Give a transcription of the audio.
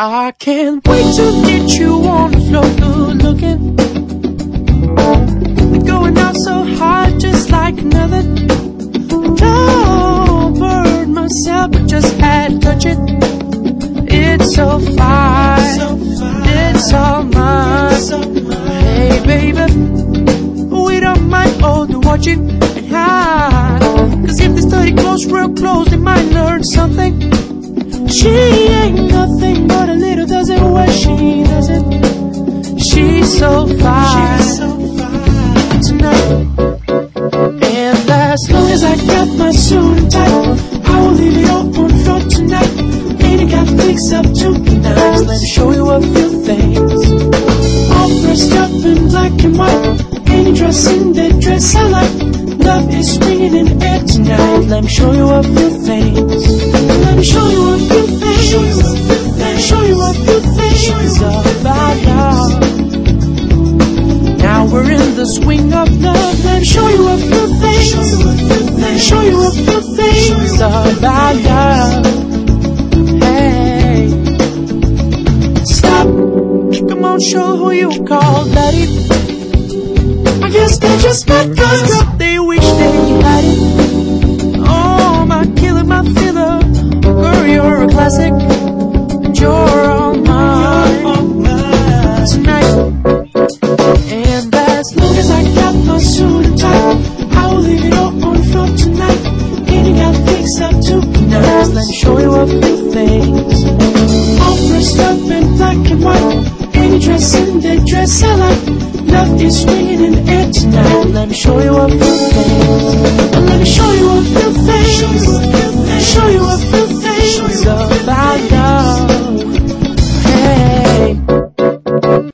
I can't wait to get you on the floor, good looking. We're going out so hard, just like nothing. Don't burn myself, but just had to touch it. It's so fine, it's all mine. Hey baby, we don't mind all the watching and hide. Cause if they study close, real close, they might learn something. She ain't nothing but a little dozen what she doesn't. She's so fine tonight. And as long as I got my suit and tie, I will leave it all on the floor tonight. Ain't it got fixed up to be nice? Let me show you a few things. All dressed up in black and white. Ain't it dressing that dress I like? Love is swinging in the air tonight. Let me show you a few things. Let me show you a few things. Let me show you a few things about love. Now we're in the swing of love. Let me show you a few things. Let me show you a few things about love. Hey, stop. Come on, show who you call daddy. I guess they just got caught. They wish they had it. Oh, my killer, my filler. Girl, you're a classic. And you're all mine tonight. And as long as I got my suit and tie, I will leave it all on the floor tonight. Ain't it got fixed up to be nice? Let me show you a few things. All dressed up in black and white. Ain't it dressing that dress I like? Love is swinging in the air tonight. Let me show you a few things. Let me show you a few things. Let me show you a few things about love.